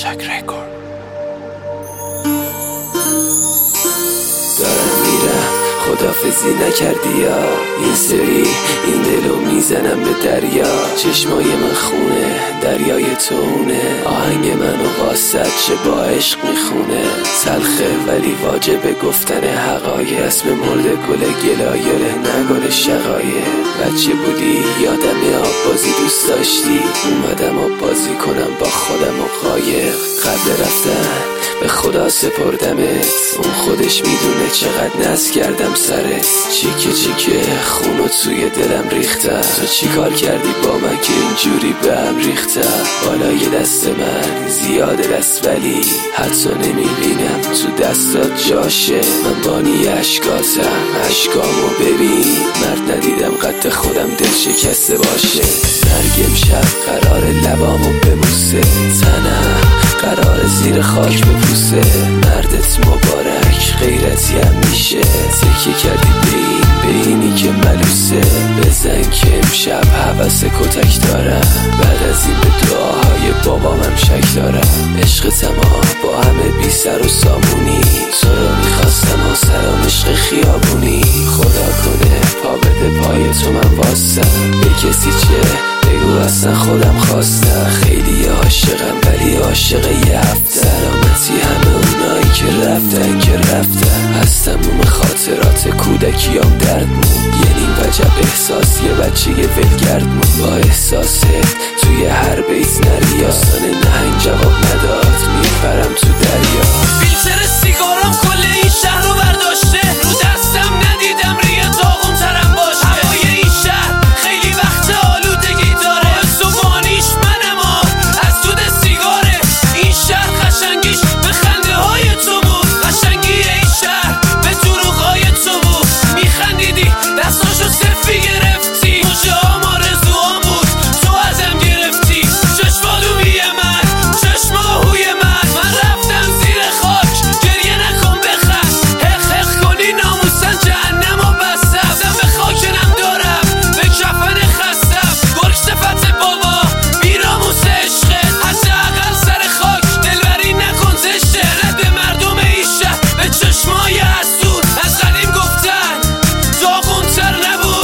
تشک رکورد. دارم میرم خدافزی نکردی یا این سری این دلو میزنم به دریا. چشمای من خونه دریای تونه، آهنگ منو واسط چه با عشق میخونه. تلخه ولی واجبه گفتن حقایق، اسم مرده گل گلایره نگل شقایق. بچه بودی یادم آب بازی دوست داشتی، اومدم آب بازی کنم با خودم و قایق. قبل رفتن به خدا سپردمت، اون خودش میدونه چقدر ناز کردم سرت. چیکه چیکه خونو توی دلم ریختم، تو چی کار کردی با من که اینجوری به هم ریختم. بالای دست من زیاده دست ولی حتی نمیبینم تو دستات جاشه. من بانی عشقاتم، عشقامو ببین، مرد ندیدم قد خودم دل شکسته باشه. مرگم شب قرار لبامو ببوسه، تنم قرار زیر خاک بپوسه. مردت مبارک غیرتی هم میشه، تکیه کردی به اینی که ملوسه. بزن که امشب حوث کتک دارم، بعد از این به دعاهای بابامم شک دارم. عشق تمام با همه بی سر و سامونی، تو رو میخواستم و سلام عشق خیابونی. خدا کنه پا بده پای تو من واسم، به کسی چه بگو اصلا خودم خواستم. خیلی عاشقم ولی عاشق یه هفته، سلامتی همه اونایی که رفتن از تموم خاطرات کودکیام درد مون. یه نیم وجب احساس یه بچه یه ولگرد مون، با احساست توی هر بیت نری. آستان نهنگ جواب نداد میپرم تو دریا. فیلتر سیگارم کل این شهر رو برداشته، رو دستم ندیدم ریه داغون ترم باشه. هوای این شهر خیلی وقت آلودگی داره، صبحانیش منم از دود سیگاره. این شهر قشنگیش به خنده های تو بود، قشنگی این شهر به دروغای تو بود. میخندیدی دستاشو صفی گرفتی، موجه هم آرزوام بود تو ازم گرفتی. چشمالومی من چشماهوی من رفتم زیر خاک. گریه نکن بخند، حق حق کنی ناموسن جهنم و بستم. دم به خاکنم دارم به کفن خستم، گرگ صفت بابا بیراموس عشقه. حداقل سر خاک دلبری نکن زشته. رد به مردم این شهر به چشمای حسود، از قدیم گفتن داغونتر نبود.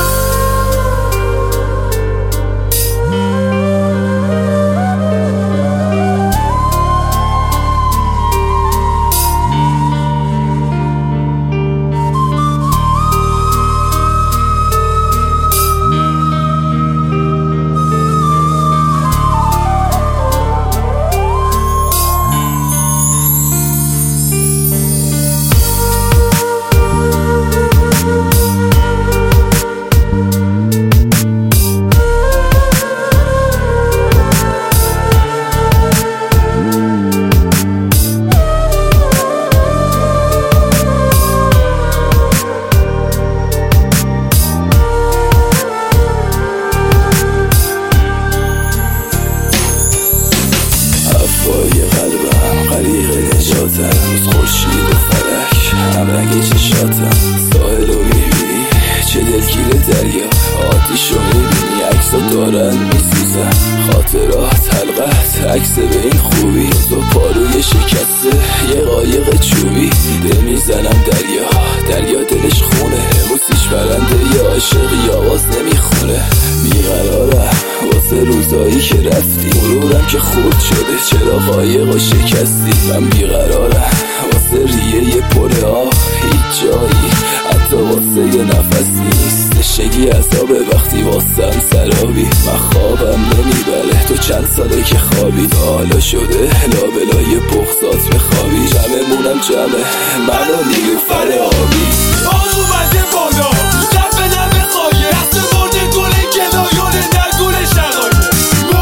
هوای قلبم غریق نجاتم، از خورشید و فلک هم رنگ چشاتم. ساحل رو میبینی چه دلگیر دریا، آتیش رو میبینی عکسا دارن میسوزن. خاطرات حلقت عکس به این خوبی، تو پاروی شکسته یه قایق چوبی. دل میزنم دریا دلش خونه، موسیش برنده یه عاشقی آواز نمیخونه. بیقرارم واسه روزایی که رفتی، مرورم که خورد شده چرا قایق و شکستی. من بیقرارم واسه ریه یه پر آه، هیچ جایی حتی واسه یه نفس نیست. نشگی عذابه وقتی واسم سرابی، من خوابم نمیبره تو چند ساله که خوابی. حالا شده لابلای بغضات بخوابی، جمعمونم جمعه منو نیلوفر آبی. آن اومده بالا لب به لب خواهی، دست برده گل گلایونه در گل شقایه.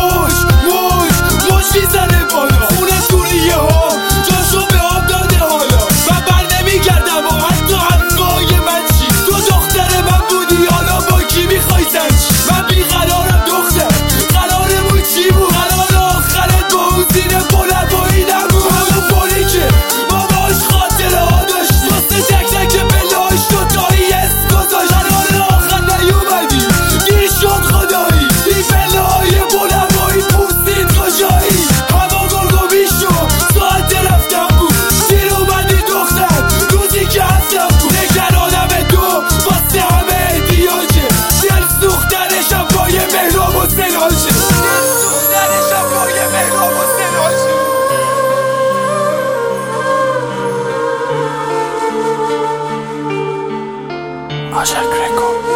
موش میزنه بالا، خونه دوریه ها جاشو به آب داده حالا. من بر نمیگردم و حتی حرفای من چی، تو دختر من بودی حالا با کی میخوای زنچی. من بیقرارم دختر قرارمون چی بود، قرار آخرت با اون زیر بلبایی نبود. همون پولی که ما باش خاطره ها داشتیم، واسه تک تک بلاش دوتایی عاشق رکورد.